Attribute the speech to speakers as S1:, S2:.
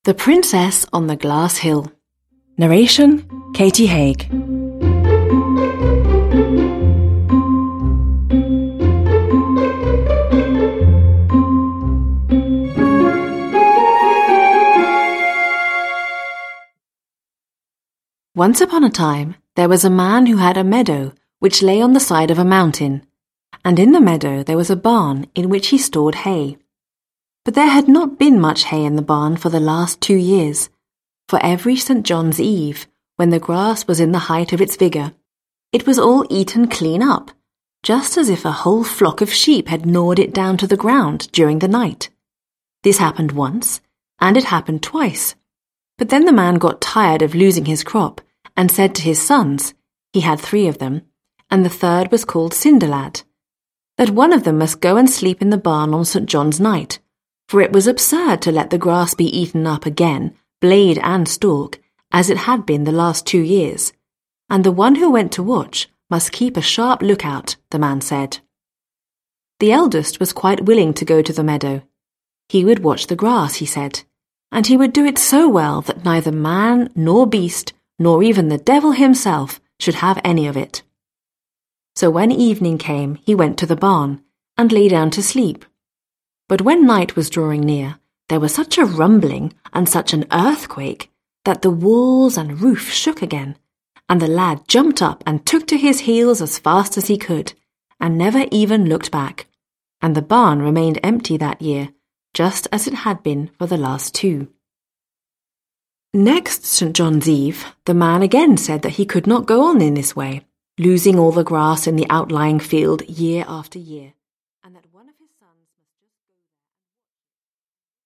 S1: The Princess on the Glass Hill. Narration, Katie Haig. Once upon a time, there was a man who had a meadow which lay on the side of a mountain, and in the meadow there was a barn in which he stored hay. But there had not been much hay in the barn for the last 2 years, for every St. John's Eve, when the grass was in the height of its vigour, it was all eaten clean up, just as if a whole flock of sheep had gnawed it down to the ground during the night. This happened once, and it happened twice. But then the man got tired of losing his crop, and said to his sons, he had 3 of them, and the third was called Cinderlad, that one of them must go and sleep in the barn on St. John's night, for it was absurd to let the grass be eaten up again, blade and stalk, as it had been the last 2 years, and the one who went to watch must keep a sharp lookout, the man said. The eldest was quite willing to go to the meadow. He would watch the grass, he said, and he would do it so well that neither man nor beast, nor even the devil himself, should have any of it. So when evening came, he went to the barn, and lay down to sleep. But when night was drawing near, there was such a rumbling and such an earthquake that the walls and roof shook again, and the lad jumped up and took to his heels as fast as he could, and never even looked back, and the barn remained empty that year, just as it had been for the last 2. Next St. John's Eve, the man again said that he could not go on in this way, losing all the grass in the outlying field year after year.